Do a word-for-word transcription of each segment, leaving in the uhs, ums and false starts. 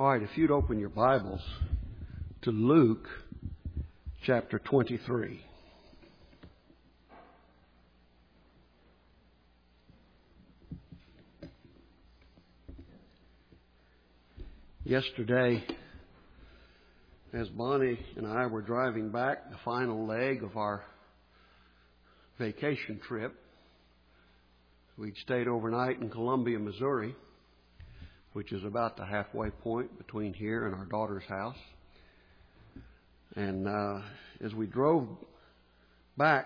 All right, if you'd open your Bibles to Luke chapter twenty-three. Yesterday, as Bonnie and I were driving back, the final leg of our vacation trip, we'd stayed overnight in Columbia, Missouri, which is about the halfway point between here and our daughter's house. And uh, as we drove back,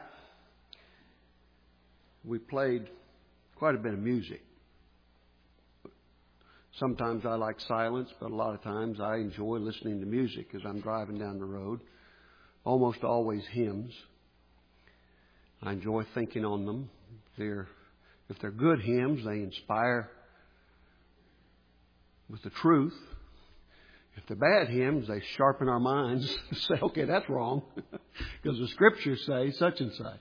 we played quite a bit of music. Sometimes I like silence, but a lot of times I enjoy listening to music as I'm driving down the road. Almost always hymns. I enjoy thinking on them. They're, if they're good hymns, they inspire with the truth. If they're bad hymns, they sharpen our minds to say, okay, that's wrong, because the Scriptures say such and such.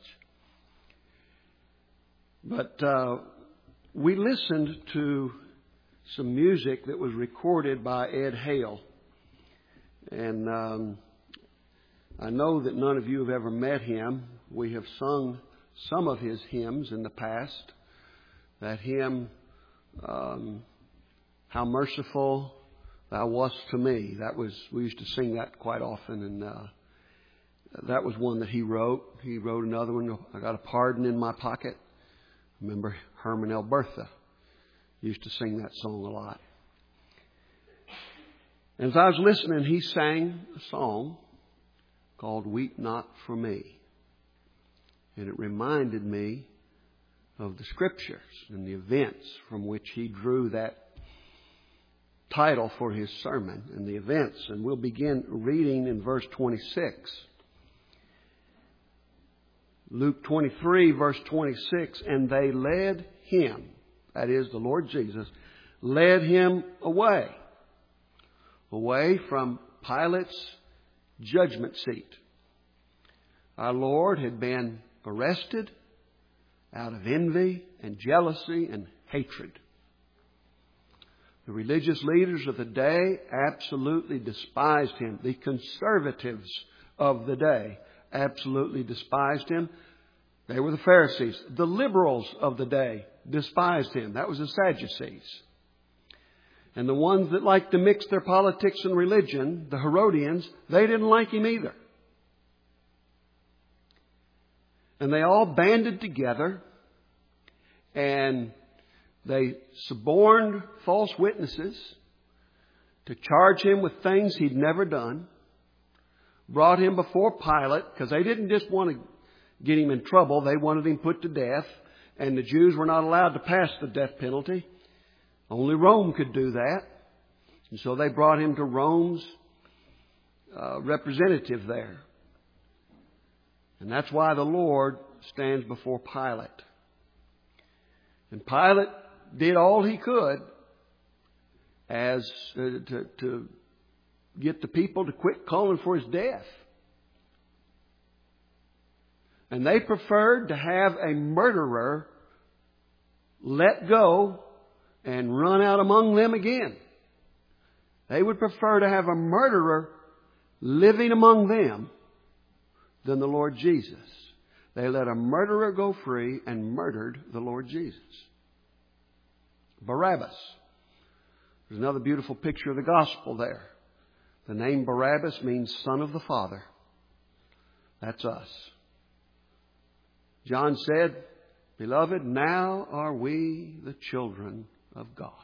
But uh, we listened to some music that was recorded by Ed Hale. And um, I know that none of you have ever met him. We have sung some of his hymns in the past. That hymn, um, How Merciful Thou Wast to Me. That was, we used to sing that quite often, and uh, that was one that he wrote. He wrote another one, I Got a Pardon in My Pocket. Remember Herman Albertha used to sing that song a lot. And as I was listening, he sang a song called Weep Not For Me. And it reminded me of the Scriptures and the events from which he drew that title for his sermon and the events. And we'll begin reading in verse twenty-six. Luke twenty-three, verse twenty-six. And they led him, that is the Lord Jesus, led him away, away from Pilate's judgment seat. Our Lord had been arrested out of envy and jealousy and hatred. The religious leaders of the day absolutely despised him. The conservatives of the day absolutely despised him. They were the Pharisees. The liberals of the day despised him. That was the Sadducees. And the ones that liked to mix their politics and religion, the Herodians, they didn't like him either. And they all banded together and they suborned false witnesses to charge him with things he'd never done. Brought him before Pilate because they didn't just want to get him in trouble. They wanted him put to death. And the Jews were not allowed to pass the death penalty. Only Rome could do that. And so they brought him to Rome's uh, representative there. And that's why the Lord stands before Pilate. And Pilate did all he could as uh, to, to get the people to quit calling for his death. And they preferred to have a murderer let go and run out among them again. They would prefer to have a murderer living among them than the Lord Jesus. They let a murderer go free and murdered the Lord Jesus. Barabbas. There's another beautiful picture of the gospel there. The name Barabbas means son of the Father. That's us. John said, Beloved, now are we the children of God.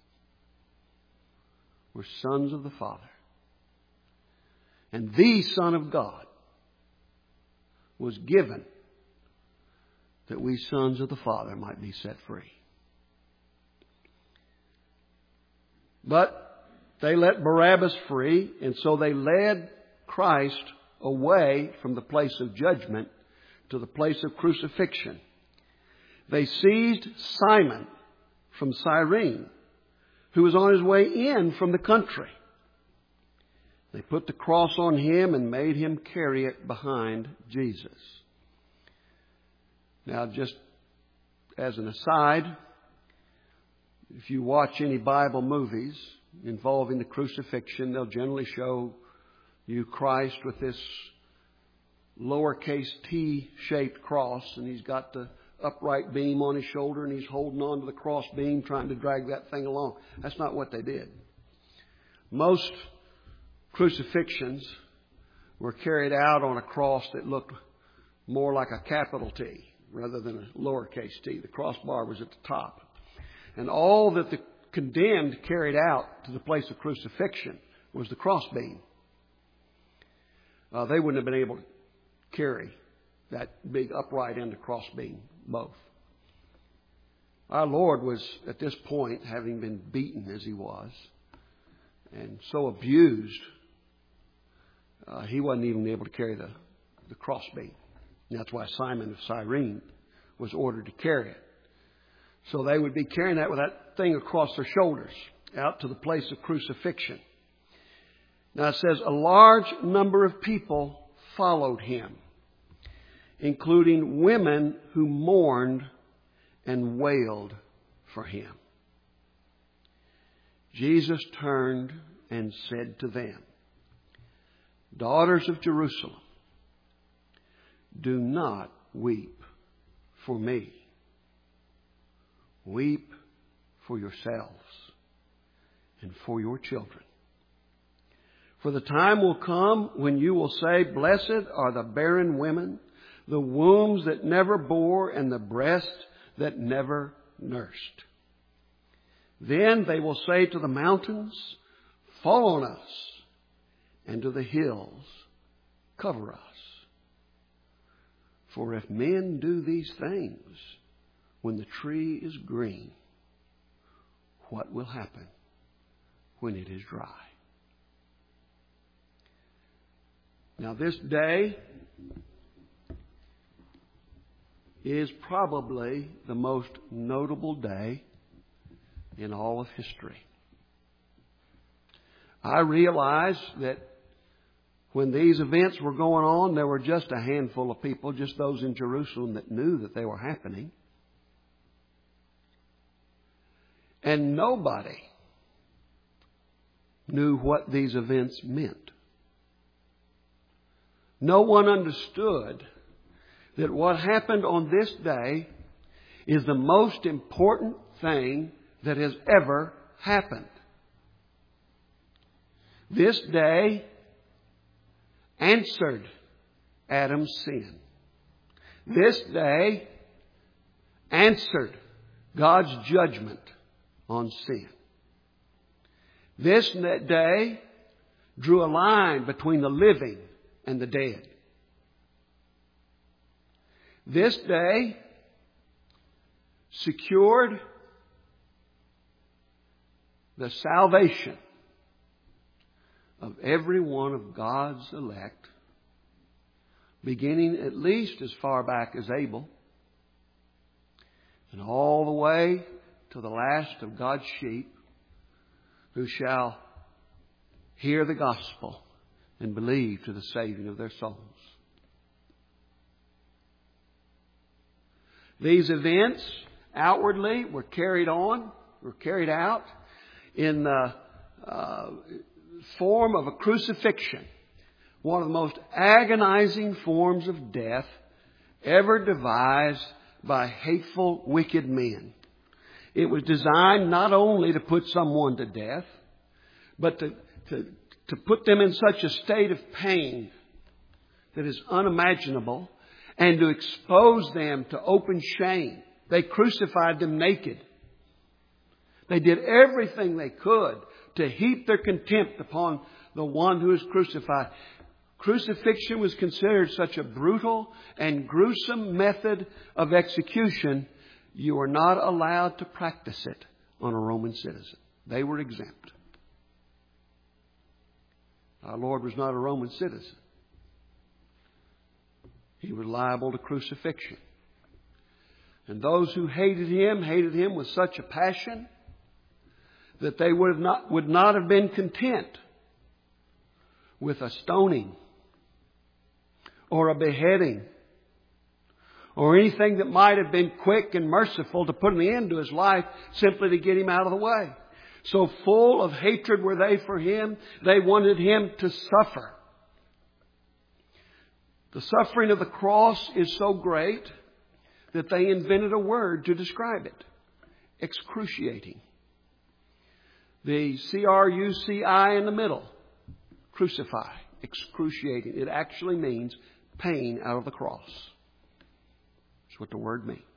We're sons of the Father. And the Son of God was given that we sons of the Father might be set free. But they let Barabbas free, and so they led Christ away from the place of judgment to the place of crucifixion. They seized Simon from Cyrene, who was on his way in from the country. They put the cross on him and made him carry it behind Jesus. Now, just as an aside, if you watch any Bible movies, involving the crucifixion, they'll generally show you Christ with this lowercase T-shaped cross, and He's got the upright beam on His shoulder, and He's holding on to the cross beam trying to drag that thing along. That's not what they did. Most crucifixions were carried out on a cross that looked more like a capital T rather than a lowercase t. The crossbar was at the top. And all that the condemned carried out to the place of crucifixion was the crossbeam. Uh, they wouldn't have been able to carry that big upright end of crossbeam, both. Our Lord was, at this point, having been beaten as He was, and so abused, uh, He wasn't even able to carry the, the crossbeam. And that's why Simon of Cyrene was ordered to carry it. So they would be carrying that with that thing across their shoulders out to the place of crucifixion. Now it says a large number of people followed Him, including women who mourned and wailed for Him. Jesus turned and said to them, "Daughters of Jerusalem, do not weep for me. Weep for yourselves and for your children. For the time will come when you will say, 'Blessed are the barren women, the wombs that never bore, and the breasts that never nursed.' Then they will say to the mountains, 'Fall on us,' and to the hills, 'Cover us.' For if men do these things when the tree is green, what will happen when it is dry?" Now this day is probably the most notable day in all of history. I realize that when these events were going on, there were just a handful of people, just those in Jerusalem, that knew that they were happening. And nobody knew what these events meant. No one understood that what happened on this day is the most important thing that has ever happened. This day answered Adam's sin. This day answered God's judgment on sin. This day drew a line between the living and the dead. This day secured the salvation of every one of God's elect, beginning at least as far back as Abel, and all the way to the last of God's sheep, who shall hear the gospel and believe to the saving of their souls. These events outwardly were carried on, were carried out in the uh, form of a crucifixion, one of the most agonizing forms of death ever devised by hateful, wicked men. It was designed not only to put someone to death, but to, to, to put them in such a state of pain that is unimaginable, and to expose them to open shame. They crucified them naked. They did everything they could to heap their contempt upon the one who is crucified. Crucifixion was considered such a brutal and gruesome method of execution, you were not allowed to practice it on a Roman citizen. They were exempt. Our Lord was not a Roman citizen. He was liable to crucifixion. And those who hated Him, hated Him with such a passion that they would not, would not have been content with a stoning or a beheading or anything that might have been quick and merciful to put an end to His life simply to get Him out of the way. So full of hatred were they for Him, they wanted Him to suffer. The suffering of the cross is so great that they invented a word to describe it. Excruciating. The C R U C I in the middle. Crucify. Excruciating. It actually means pain out of the cross. That's what the word means.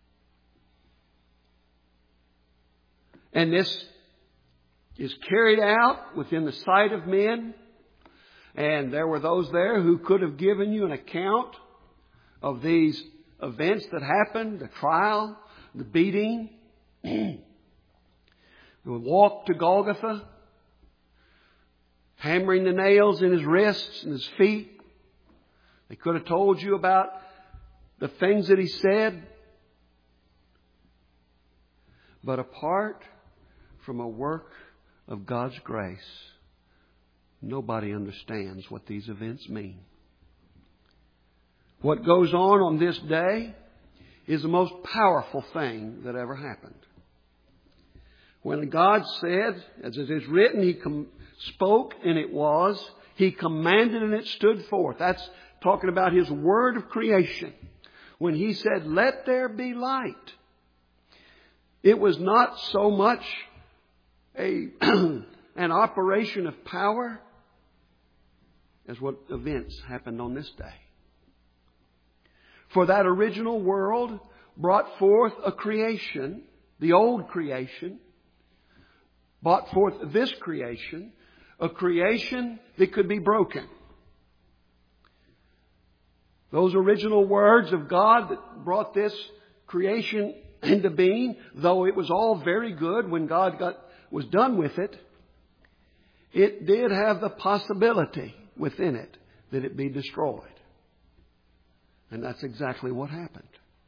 And this is carried out within the sight of men. And there were those there who could have given you an account of these events that happened, the trial, the beating, the walk to Golgotha, hammering the nails in His wrists and His feet. They could have told you about the things that He said. But apart from a work of God's grace, nobody understands what these events mean. What goes on on this day is the most powerful thing that ever happened. When God said, as it is written, He com- spoke and it was. He commanded and it stood forth. That's talking about His word of creation. When He said, let there be light, it was not so much a an operation of power as what events happened on this day. For that original world brought forth a creation, the old creation, brought forth this creation, a creation that could be broken. Those original words of God that brought this creation into being, though it was all very good when God got was done with it, it did have the possibility within it that it be destroyed. And that's exactly what happened.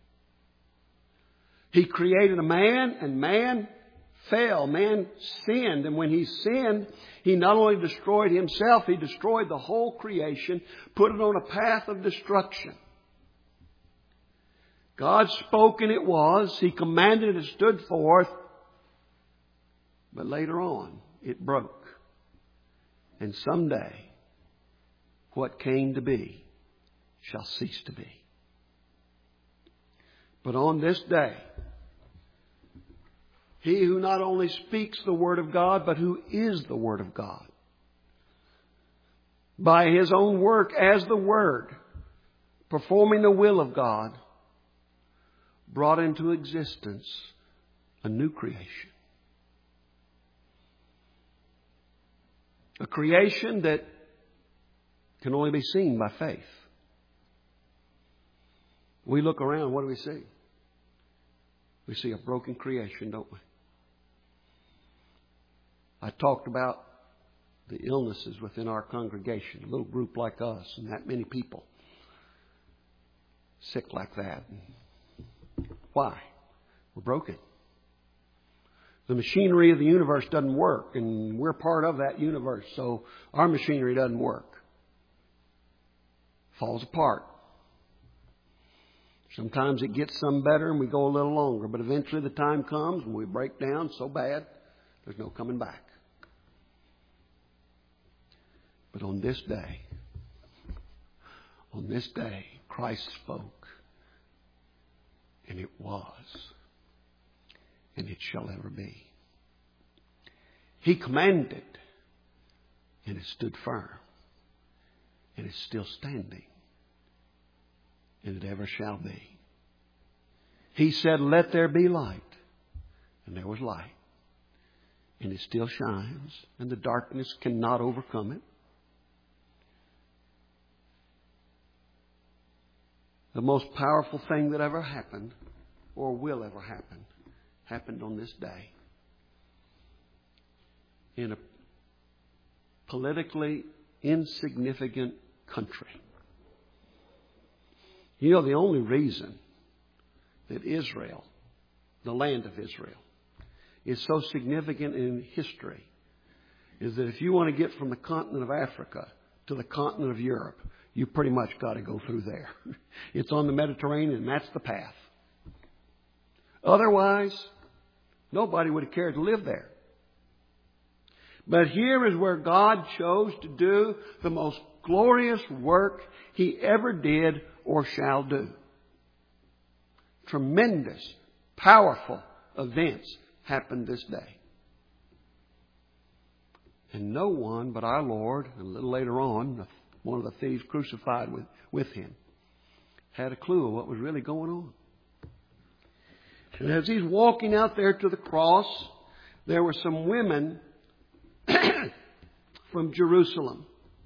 He created a man, and man fell. Man sinned. And when he sinned, he not only destroyed himself, he destroyed the whole creation, put it on a path of destruction. God spoke and it was. He commanded and it stood forth. But later on, it broke. And someday, what came to be shall cease to be. But on this day, He who not only speaks the Word of God, but who is the Word of God, by His own work as the Word, performing the will of God, brought into existence a new creation. A creation that can only be seen by faith. We look around, what do we see? We see a broken creation, don't we? I talked about the illnesses within our congregation, a little group like us, and that many people sick like that. Why? We're broken. The machinery of the universe doesn't work, and we're part of that universe, so our machinery doesn't work. Falls apart. Sometimes it gets some better and we go a little longer, but eventually the time comes when we break down so bad, there's no coming back. But on this day, on this day, Christ spoke, and it was, and it shall ever be. He commanded, and it stood firm, and it's still standing, and it ever shall be. He said, let there be light, and there was light, and it still shines, and the darkness cannot overcome it. The most powerful thing that ever happened, or will ever happen, happened on this day. In a politically insignificant country. You know, the only reason that Israel, the land of Israel, is so significant in history is that if you want to get from the continent of Africa to the continent of Europe, you pretty much got to go through there. It's on the Mediterranean, and that's the path. Otherwise, nobody would have cared to live there. But here is where God chose to do the most glorious work He ever did or shall do. Tremendous, powerful events happened this day. And no one but our Lord, and a little later on, one of the thieves crucified with, with Him, had a clue of what was really going on. And as He's walking out there to the cross, there were some women from Jerusalem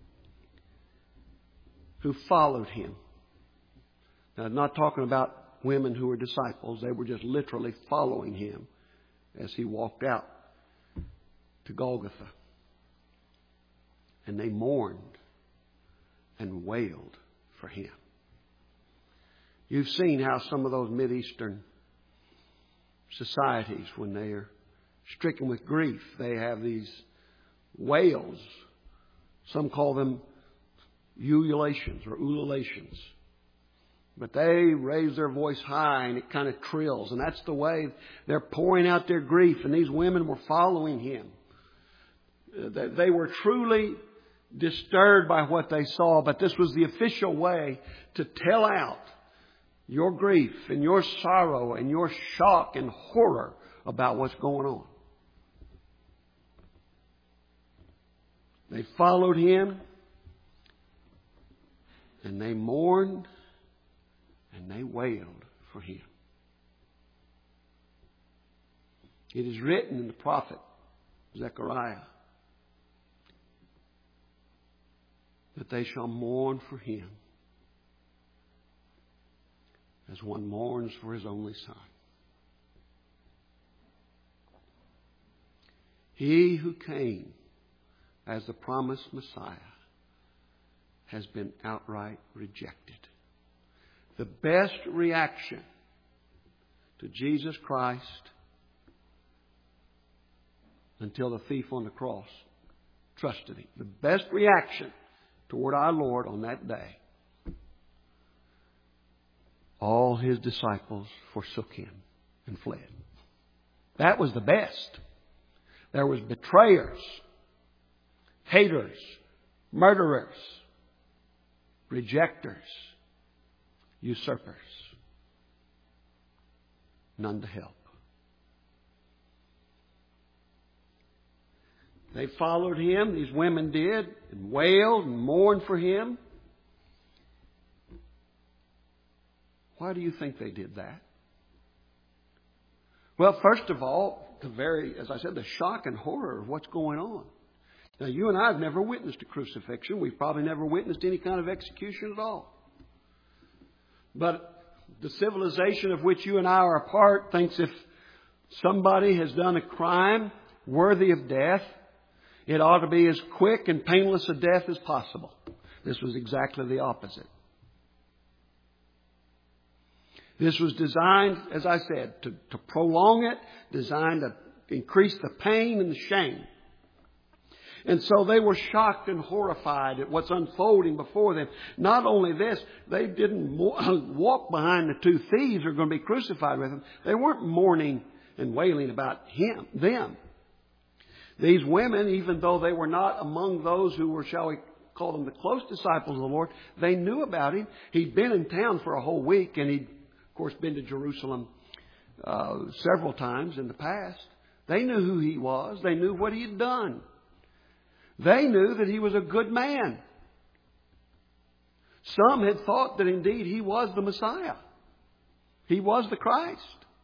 who followed Him. Now, I'm not talking about women who were disciples. They were just literally following Him as He walked out to Golgotha. And they mourned and wailed for Him. You've seen how some of those Mideastern societies, when they are stricken with grief, they have these wails. Some call them ululations or ululations. But they raise their voice high and it kind of trills. And that's the way they're pouring out their grief. And these women were following Him. They were truly disturbed by what they saw. But this was the official way to tell out your grief and your sorrow and your shock and horror about what's going on. They followed Him and they mourned and they wailed for Him. It is written in the prophet Zechariah that they shall mourn for Him as one mourns for his only son. He who came as the promised Messiah has been outright rejected. The best reaction to Jesus Christ until the thief on the cross trusted Him. The best reaction toward our Lord on that day. All His disciples forsook Him and fled. That was the best. There was betrayers, haters, murderers, rejectors, usurpers. None to help. They followed Him, these women did, and wailed and mourned for Him. Why do you think they did that? Well, first of all, the very, as I said, the shock and horror of what's going on. Now, you and I have never witnessed a crucifixion. We've probably never witnessed any kind of execution at all. But the civilization of which you and I are a part thinks if somebody has done a crime worthy of death, it ought to be as quick and painless a death as possible. This was exactly the opposite. This was designed, as I said, to, to prolong it, designed to increase the pain and the shame. And so they were shocked and horrified at what's unfolding before them. Not only this, they didn't walk behind the two thieves who are going to be crucified with Him. They weren't mourning and wailing about him, them. These women, even though they were not among those who were, shall we call them, the close disciples of the Lord, they knew about Him. He'd been in town for a whole week, and he'd, of course, been to Jerusalem uh, several times in the past. They knew who He was. They knew what He had done. They knew that He was a good man. Some had thought that indeed He was the Messiah. He was the Christ.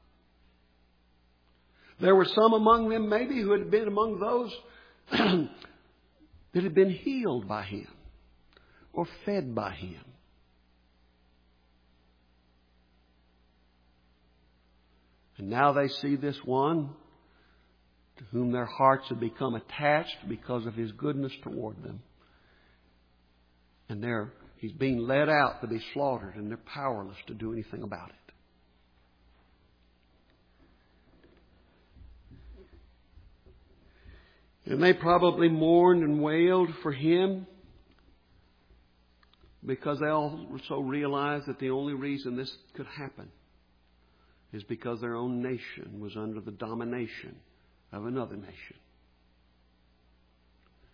There were some among them maybe who had been among those that had been healed by Him or fed by Him. And now they see this one to whom their hearts have become attached because of His goodness toward them. And they're, He's being led out to be slaughtered, and they're powerless to do anything about it. And they probably mourned and wailed for Him because they also realized that the only reason this could happen is because their own nation was under the domination of another nation.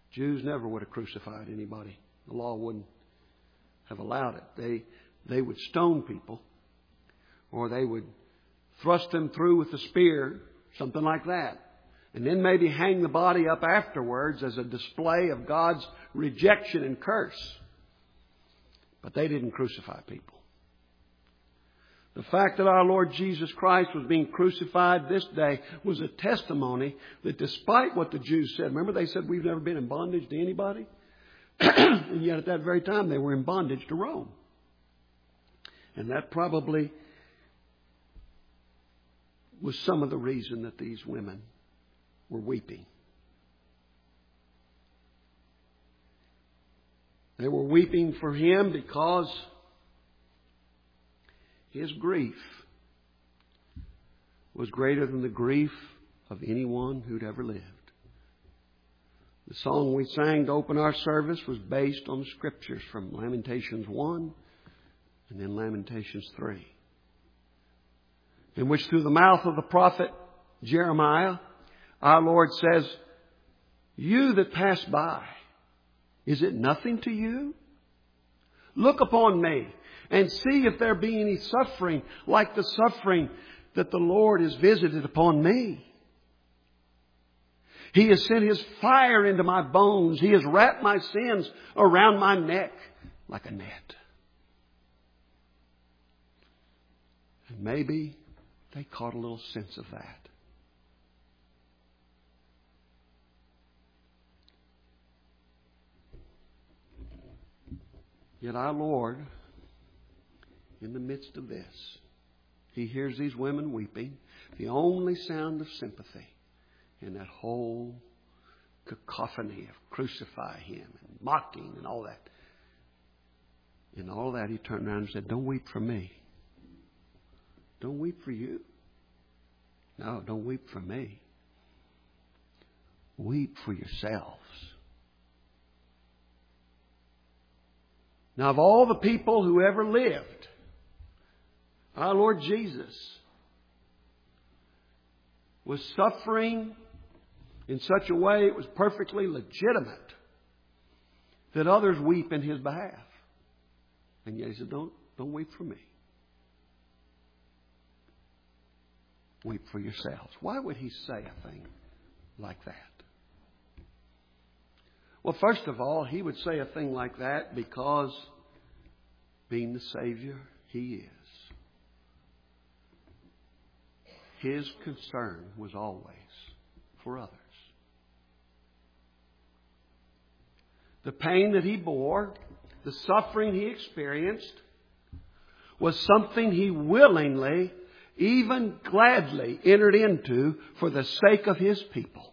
Jews never would have crucified anybody. The law wouldn't have allowed it. They, they would stone people, or they would thrust them through with a spear, something like that. And then maybe hang the body up afterwards as a display of God's rejection and curse. But they didn't crucify people. The fact that our Lord Jesus Christ was being crucified this day was a testimony that despite what the Jews said, remember they said we've never been in bondage to anybody? And yet at that very time they were in bondage to Rome. And that probably was some of the reason that these women were weeping. They were weeping for Him because His grief was greater than the grief of anyone who'd ever lived. The song we sang to open our service was based on the Scriptures from Lamentations one and then Lamentations three, in which through the mouth of the prophet Jeremiah, our Lord says, "You that pass by, is it nothing to you? Look upon me and see if there be any suffering like the suffering that the Lord has visited upon me. He has sent His fire into my bones. He has wrapped my sins around my neck like a net." And maybe they caught a little sense of that. Yet our Lord, in the midst of this, He hears these women weeping, the only sound of sympathy in that whole cacophony of crucify Him and mocking and all that. In all that, He turned around and said, "Don't weep for me. Don't weep for you. No, don't weep for me. Weep for yourselves." Now, of all the people who ever lived, our Lord Jesus was suffering in such a way it was perfectly legitimate that others weep in His behalf. And yet He said, don't, don't weep for me. Weep for yourselves. Why would He say a thing like that? Well, first of all, He would say a thing like that because, being the Savior He is, His concern was always for others. The pain that He bore, the suffering He experienced, was something He willingly, even gladly, entered into for the sake of His people.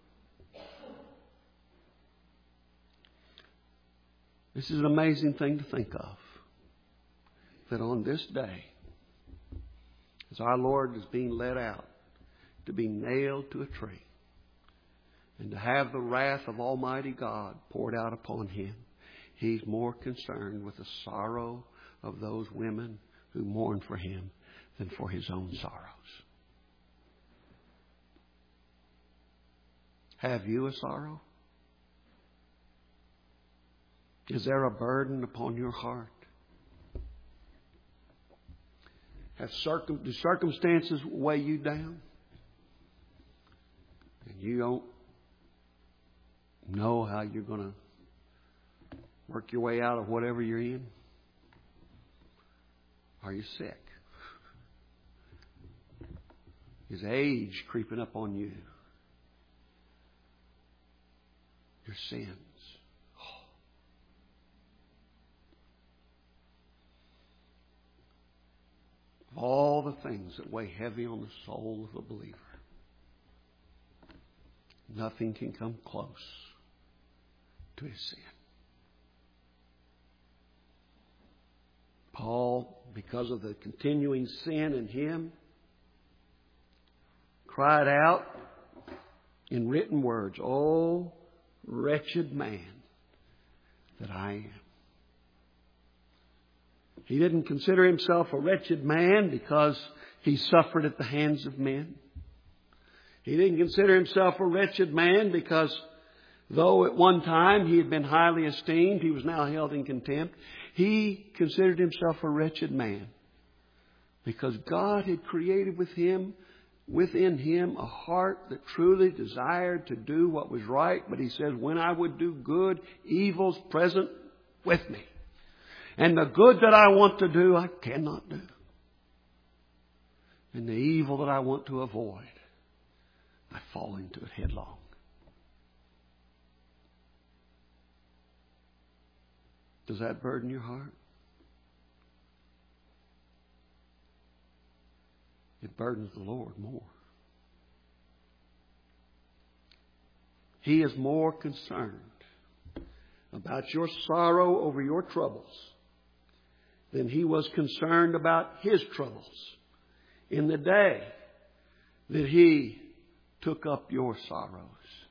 This is an amazing thing to think of. That on this day, as our Lord is being led out to be nailed to a tree and to have the wrath of Almighty God poured out upon Him, He's more concerned with the sorrow of those women who mourn for Him than for His own sorrows. Have you a sorrow? Is there a burden upon your heart? Have circum, do circumstances weigh you down? And you don't know how you're going to work your way out of whatever you're in? Are you sick? Is age creeping up on you? Your sins. Of all the things that weigh heavy on the soul of a believer, nothing can come close to his sin. Paul, because of the continuing sin in him, cried out in written words, "Oh, wretched man that I am." He didn't consider himself a wretched man because he suffered at the hands of men. He didn't consider himself a wretched man because Though at one time he had been highly esteemed, he was now held in contempt. He considered himself a wretched man because God had created with him, within him a heart that truly desired to do what was right. But he says, when I would do good, evil's present with me. And the good that I want to do, I cannot do. And the evil that I want to avoid, I fall into it headlong. Does that burden your heart? It burdens the Lord more. He is more concerned about your sorrow over your troubles than He was concerned about His troubles in the day that He took up your sorrows.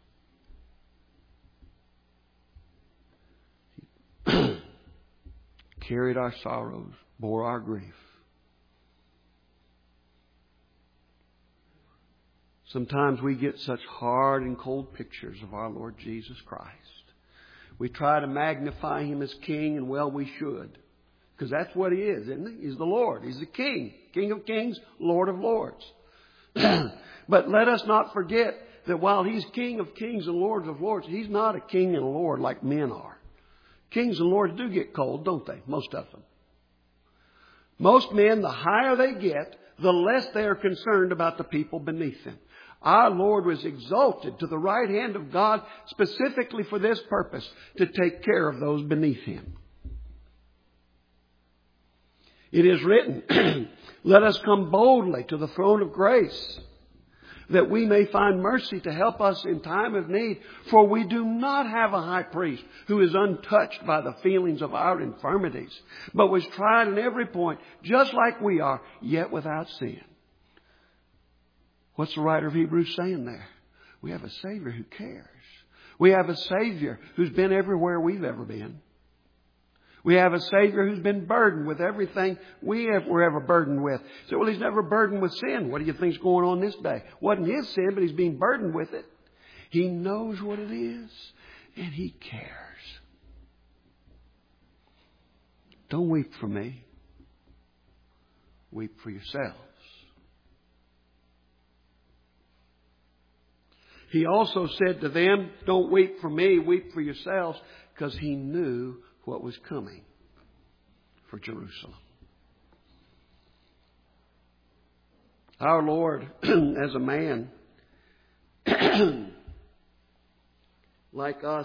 He carried our sorrows, bore our grief. Sometimes we get such hard and cold pictures of our Lord Jesus Christ. We try to magnify Him as King, and well, we should. Because that's what He is, isn't He? He's the Lord. He's the King. King of kings, Lord of lords. But let us not forget that while He's King of kings and Lord of lords, He's not a king and a lord like men are. Kings and lords do get cold, don't they? Most of them. Most men, the higher they get, the less they are concerned about the people beneath them. Our Lord was exalted to the right hand of God specifically for this purpose, to take care of those beneath Him. It is written, let us come boldly to the throne of grace, that we may find mercy to help us in time of need. For we do not have a high priest who is untouched by the feelings of our infirmities, but was tried in every point, just like we are, yet without sin. What's the writer of Hebrews saying there? We have a Savior who cares. We have a Savior who's been everywhere we've ever been. We have a Savior who's been burdened with everything we were ever burdened with. So, well, He's never burdened with sin. What do you think's going on this day? Wasn't His sin, but He's being burdened with it. He knows what it is, and He cares. Don't weep for me. Weep for yourselves. He also said to them, don't weep for me, weep for yourselves, because He knew what was coming for Jerusalem. Our Lord, as a man, like us,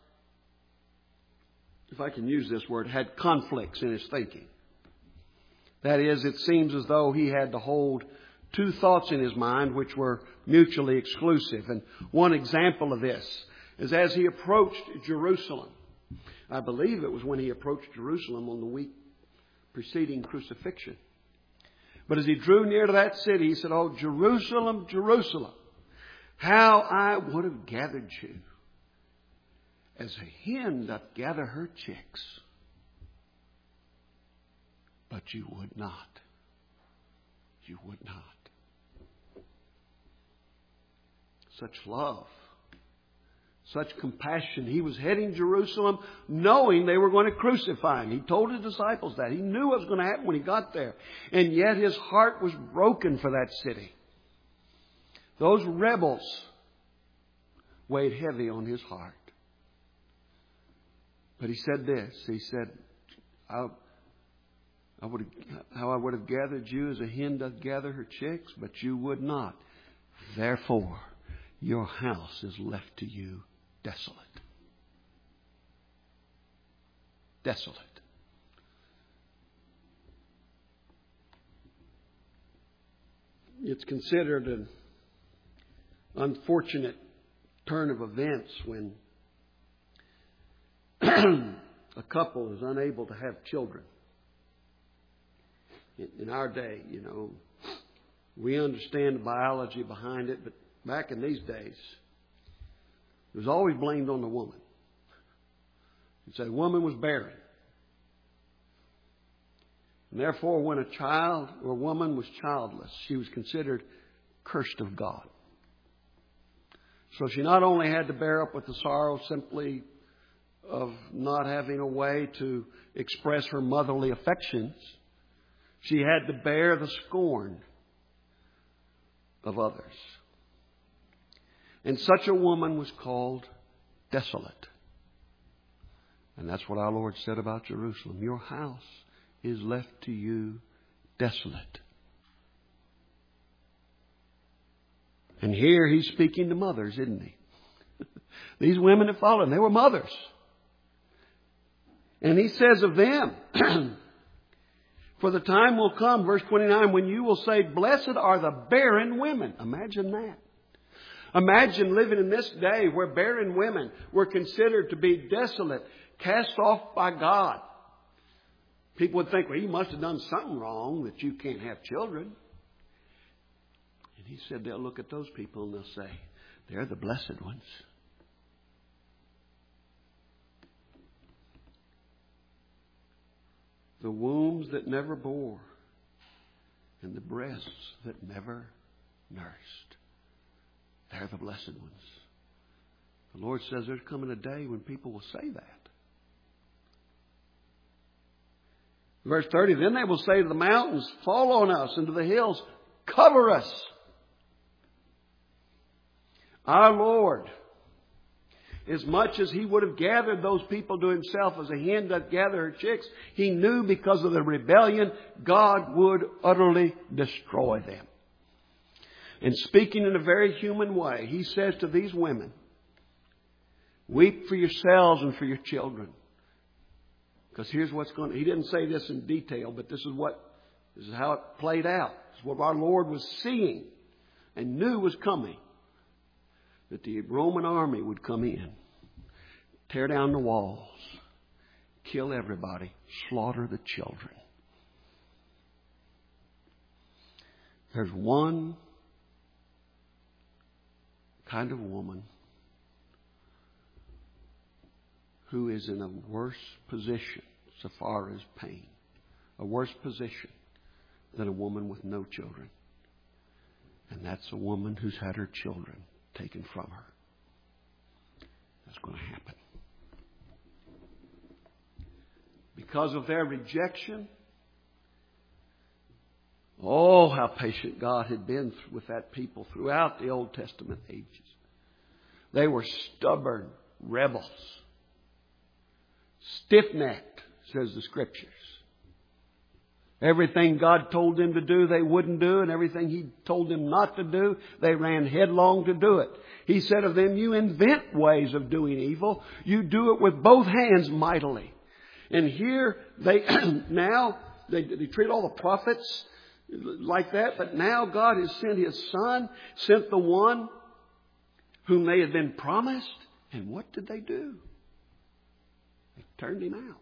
if I can use this word, had conflicts in His thinking. That is, it seems as though He had to hold two thoughts in His mind which were mutually exclusive. And one example of this is as He approached Jerusalem. I believe it was when He approached Jerusalem on the week preceding crucifixion. But as He drew near to that city, He said, oh, Jerusalem, Jerusalem, how I would have gathered you as a hen doth gather her chicks. But you would not. You would not. Such love. Such compassion. He was heading to Jerusalem knowing they were going to crucify Him. He told His disciples that. He knew what was going to happen when He got there. And yet His heart was broken for that city. Those rebels weighed heavy on His heart. But He said this. He said, I, I would have, how I would have gathered you as a hen doth gather her chicks, but you would not. Therefore, your house is left to you desolate. Desolate. It's considered an unfortunate turn of events when a couple is unable to have children. In, in our day, you know, we understand the biology behind it, but back in these days, it was always blamed on the woman. You'd say the woman was barren. And therefore, when a child or a woman was childless, she was considered cursed of God. So she not only had to bear up with the sorrow simply of not having a way to express her motherly affections, she had to bear the scorn of others. And such a woman was called desolate. And that's what our Lord said about Jerusalem. Your house is left to you desolate. And here he's speaking to mothers, isn't he? These women that followed him, they were mothers. And he says of them, for the time will come, verse twenty-nine, when you will say, blessed are the barren women. Imagine that. Imagine living in this day where barren women were considered to be desolate, cast off by God. People would think, well, you must have done something wrong that you can't have children. And he said they'll look at those people and they'll say, they're the blessed ones. The wombs that never bore and the breasts that never nursed. They're the blessed ones. The Lord says there's coming a day when people will say that. Verse thirty, then they will say to the mountains, fall on us, and to the hills, cover us. Our Lord, as much as He would have gathered those people to Himself as a hen doth gather her chicks, He knew because of the rebellion, God would utterly destroy them. And speaking in a very human way, He says to these women, weep for yourselves and for your children. Because here's what's going to... He didn't say this in detail, but this is what... This is how it played out. This is what our Lord was seeing and knew was coming. That the Roman army would come in, tear down the walls, kill everybody, slaughter the children. There's one kind of woman who is in a worse position so far as pain, a worse position than a woman with no children. And that's a woman who's had her children taken from her. That's going to happen. Because of their rejection, oh, how patient God had been with that people throughout the Old Testament ages. They were stubborn rebels. Stiff-necked, says the Scriptures. Everything God told them to do, they wouldn't do. And everything He told them not to do, they ran headlong to do it. He said of them, you invent ways of doing evil. You do it with both hands mightily. And here they now, they, they treat all the prophets like that. But now God has sent His Son, sent the one whom they had been promised. And what did they do? They turned Him out.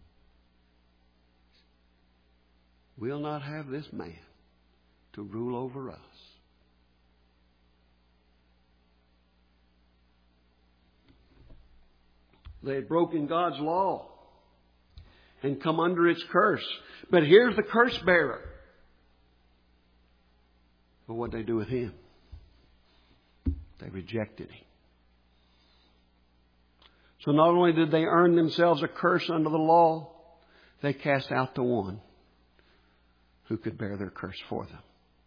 We'll not have this man to rule over us. They had broken God's law and come under its curse. But here's the curse bearer. But what did they do with him? They rejected him. So not only did they earn themselves a curse under the law, they cast out the one who could bear their curse for them.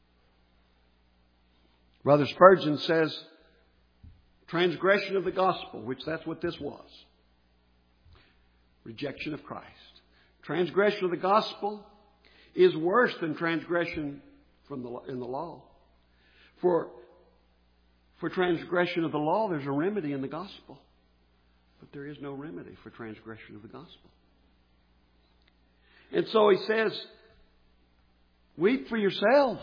Brother Spurgeon says, transgression of the gospel, which that's what this was. Rejection of Christ. Transgression of the gospel is worse than transgression from the, in the law. For, for transgression of the law, there's a remedy in the gospel. But there is no remedy for transgression of the gospel. And so he says, weep for yourselves.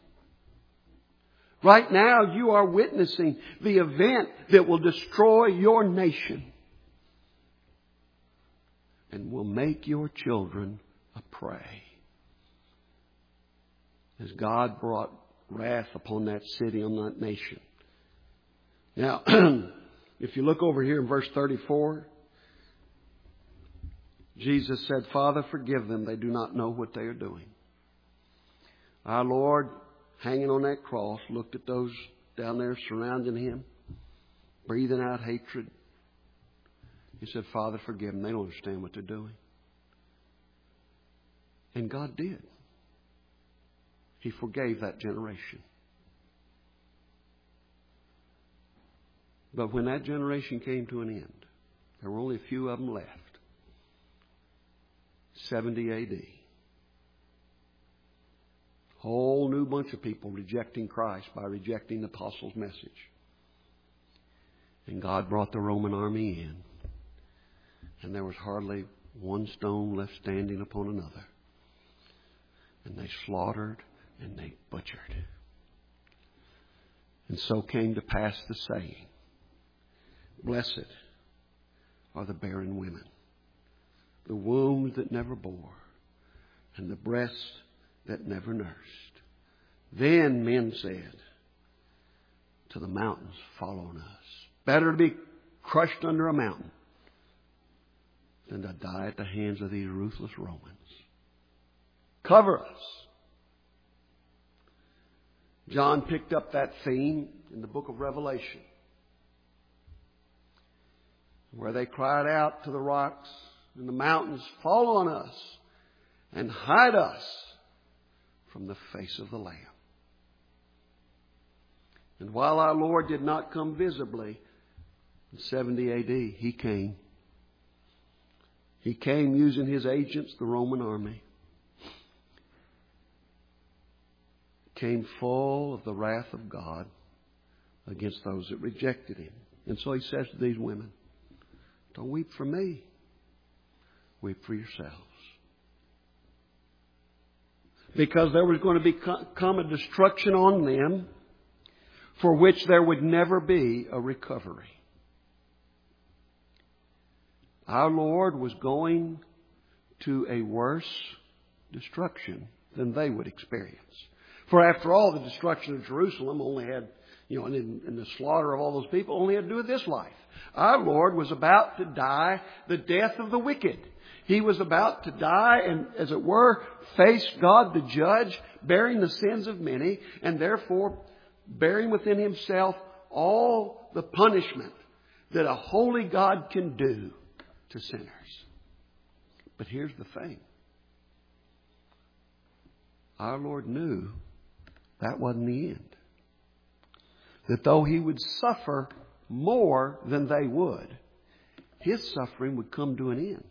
Right now you are witnessing the event that will destroy your nation and will make your children a prey. As God brought wrath upon that city, on that nation. Now, if you look over here in verse thirty-four, Jesus said, Father, forgive them. They do not know what they are doing. Our Lord, hanging on that cross, looked at those down there surrounding Him. breathing out hatred. He said, Father, forgive them. They don't understand what they're doing. And God did. He forgave that generation. But when that generation came to an end, there were only a few of them left. seventy A D. Whole new bunch of people rejecting Christ by rejecting the apostles' message. And God brought the Roman army in. And there was hardly one stone left standing upon another. And they slaughtered and they butchered. And so came to pass the saying, blessed are the barren women, the wombs that never bore, and the breasts that never nursed. Then men said to the mountains, fall on us. Better to be crushed under a mountain than to die at the hands of these ruthless Romans. Cover us. John picked up that theme in the book of Revelation, where they cried out to the rocks and the mountains, fall on us and hide us from the face of the Lamb. And while our Lord did not come visibly in seventy A D, He came. He came using His agents, the Roman army. Came full of the wrath of God against those that rejected Him. And so He says to these women, don't weep for me. Weep for yourselves. Because there was going to become a destruction on them for which there would never be a recovery. Our Lord was going to a worse destruction than they would experience. For after all, the destruction of Jerusalem only had, you know, and, and the slaughter of all those people only had to do with this life. Our Lord was about to die the death of the wicked. He was about to die and, as it were, face God the judge, bearing the sins of many, and therefore bearing within Himself all the punishment that a holy God can do to sinners. But here's the thing. Our Lord knew that wasn't the end. That though He would suffer more than they would, His suffering would come to an end.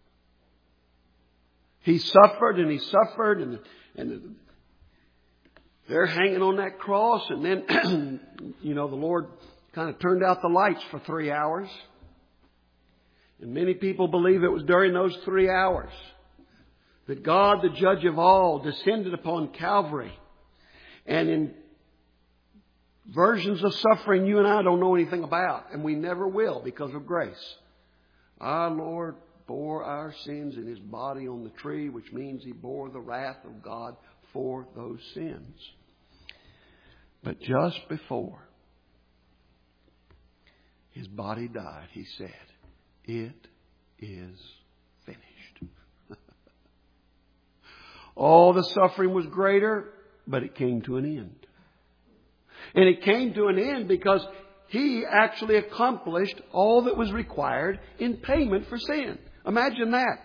He suffered and He suffered and, and they're hanging on that cross, and then, you know, the Lord kind of turned out the lights for three hours. And many people believe it was during those three hours that God, the judge of all, descended upon Calvary. And in versions of suffering you and I don't know anything about, and we never will because of grace. Our Lord bore our sins in His body on the tree, which means He bore the wrath of God for those sins. But just before His body died, He said, it is finished. All the suffering was greater, but it came to an end. And it came to an end because He actually accomplished all that was required in payment for sin. Imagine that.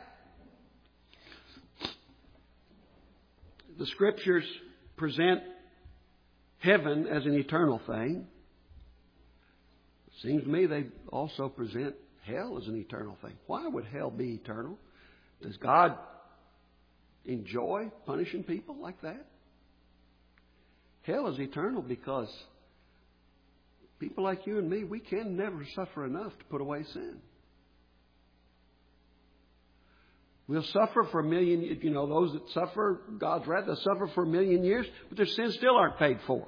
The Scriptures present heaven as an eternal thing. It seems to me they also present hell as an eternal thing. Why would hell be eternal? Does God enjoy punishing people like that? Hell is eternal because people like you and me, we can never suffer enough to put away sin. We'll suffer for a million, you know, those that suffer God's wrath, they'll suffer for a million years, but their sins still aren't paid for.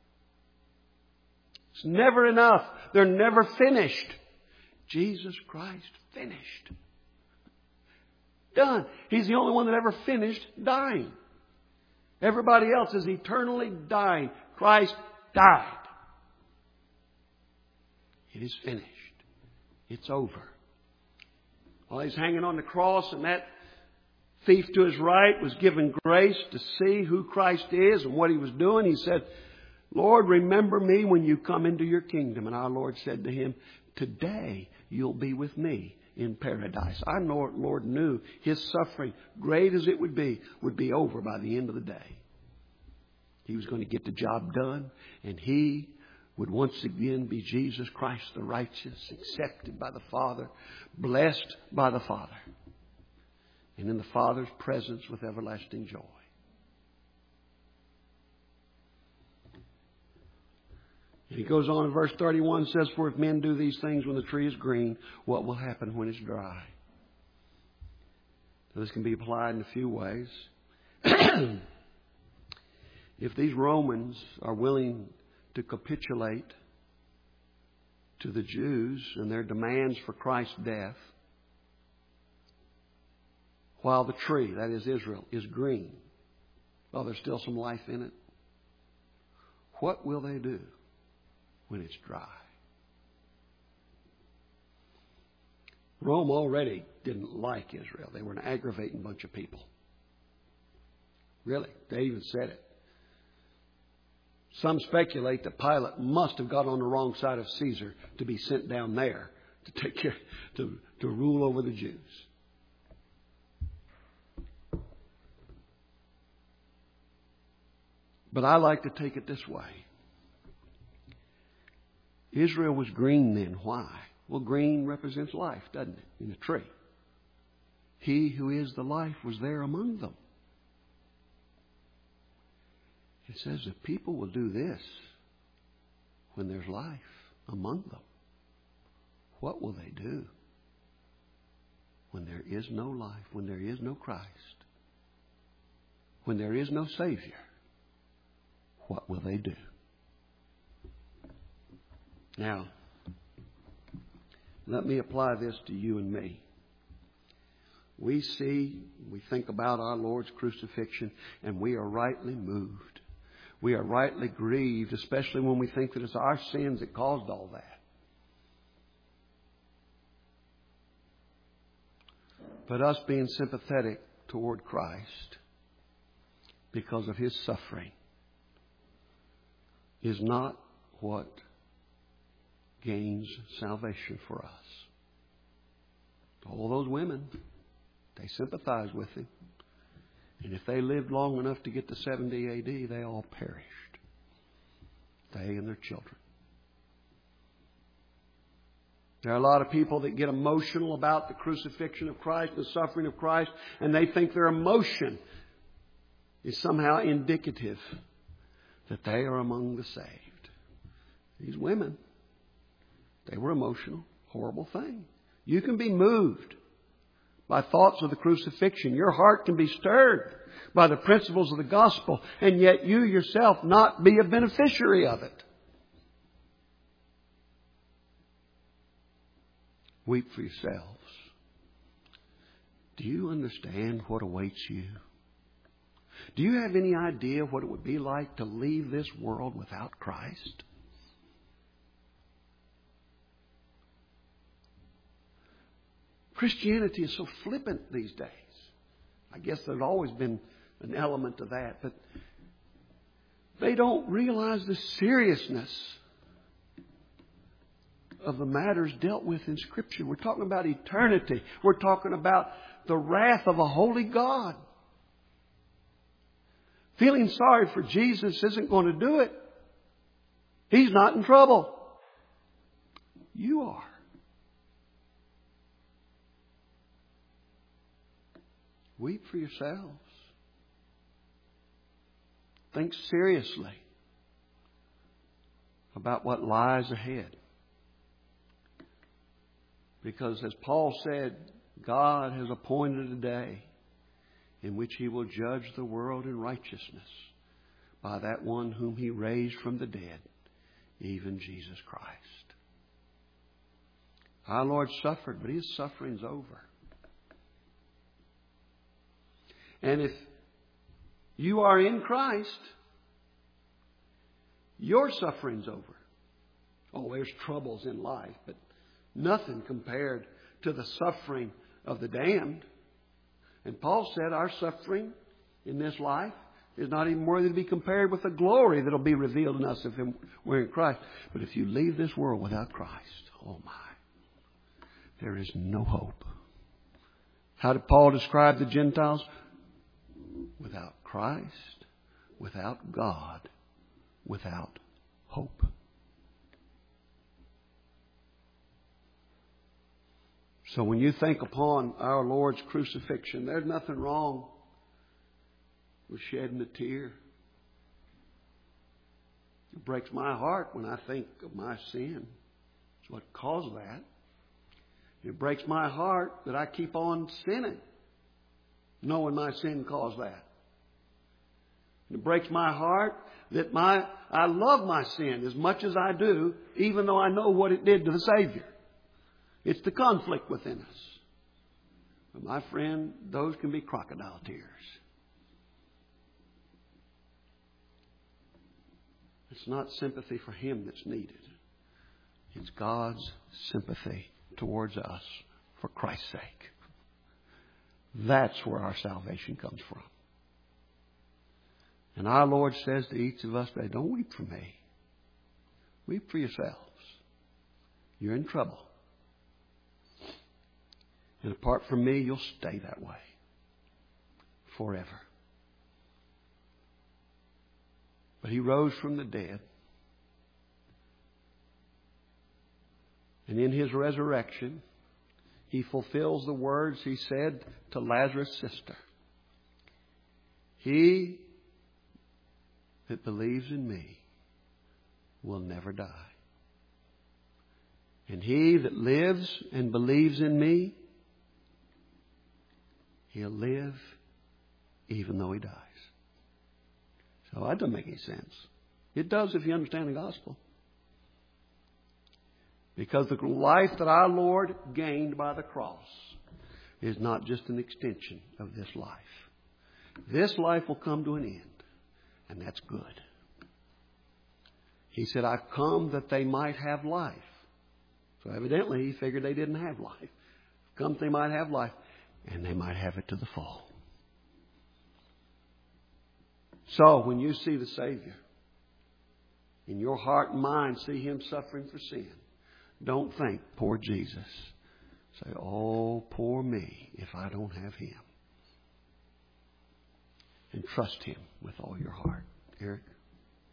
It's never enough. They're never finished. Jesus Christ finished. Done. He's the only one that ever finished dying. Everybody else is eternally dying. Christ died. It is finished. It's over. While He's hanging on the cross, and that thief to His right was given grace to see who Christ is and what He was doing, He said, Lord, remember me when you come into your kingdom. And our Lord said to him, today you'll be with me in paradise. Our Lord knew his suffering, great as it would be, would be over by the end of the day. He was going to get the job done, and he would once again be Jesus Christ the righteous, accepted by the Father, blessed by the Father, and in the Father's presence with everlasting joy. And he goes on in verse thirty-one and says, for if men do these things when the tree is green, what will happen when it's dry? So this can be applied in a few ways. If these Romans are willing to capitulate to the Jews and their demands for Christ's death, while the tree, that is Israel, is green, while there's still some life in it, what will they do when it's dry? Rome already didn't like Israel. They were an aggravating bunch of people. Really, they even said it. Some speculate that Pilate must have got on the wrong side of Caesar to be sent down there to take care, to, to rule over the Jews. But I like to take it this way. Israel was green then. Why? Well, green represents life, doesn't it? In a tree. He who is the life was there among them. It says if people will do this when there's life among them, what will they do when there is no life, when there is no Christ, when there is no Savior? What will they do? Now, let me apply this to you and me. We see, we think about our Lord's crucifixion, and we are rightly moved. We are rightly grieved, especially when we think that it's our sins that caused all that. But us being sympathetic toward Christ because of His suffering is not what gains salvation for us. All those women, they sympathized with Him. And if they lived long enough to get to seventy A D, they all perished. They and their children. There are a lot of people that get emotional about the crucifixion of Christ, the suffering of Christ, and they think their emotion is somehow indicative that they are among the saved. These women, they were emotional. Horrible thing. You can be moved by thoughts of the crucifixion. Your heart can be stirred by the principles of the gospel, and yet you yourself not be a beneficiary of it. Weep for yourselves. Do you understand what awaits you? Do you have any idea what it would be like to leave this world without Christ? Christianity is so flippant these days. I guess there's always been an element of that, but they don't realize the seriousness of the matters dealt with in Scripture. We're talking about eternity. We're talking about the wrath of a holy God. Feeling sorry for Jesus isn't going to do it. He's not in trouble. You are. Weep for yourselves. Think seriously about what lies ahead. Because as Paul said, God has appointed a day in which He will judge the world in righteousness by that one whom He raised from the dead, even Jesus Christ. Our Lord suffered, but His suffering's over. And if you are in Christ, your suffering's over. Oh, there's troubles in life, but nothing compared to the suffering of the damned. And Paul said our suffering in this life is not even worthy to be compared with the glory that will be revealed in us if we're in Christ. But if you leave this world without Christ, oh my, there is no hope. How did Paul describe the Gentiles? Without Christ, without God, without hope. So when you think upon our Lord's crucifixion, there's nothing wrong with shedding a tear. It breaks my heart when I think of my sin. It's what caused that. It breaks my heart that I keep on sinning, knowing my sin caused that. It breaks my heart that my I love my sin as much as I do, even though I know what it did to the Savior. It's the conflict within us. But my friend, those can be crocodile tears. It's not sympathy for Him that's needed. It's God's sympathy towards us for Christ's sake. That's where our salvation comes from. And our Lord says to each of us today, don't weep for me. Weep for yourselves. You're in trouble. And apart from me, you'll stay that way forever. But He rose from the dead. And in His resurrection, He fulfills the words He said to Lazarus' sister. He that believes in me will never die. And he that lives and believes in me, he'll live even though he dies. So that doesn't make any sense. It does if you understand the gospel. Because the life that our Lord gained by the cross is not just an extension of this life. This life will come to an end, and that's good. He said, I've come that they might have life. So evidently he figured they didn't have life. Come that they might have life, and they might have it to the full. So when you see the Savior, in your heart and mind see Him suffering for sin, don't think, poor Jesus. Say, oh, poor me if I don't have Him. And trust Him with all your heart. Eric?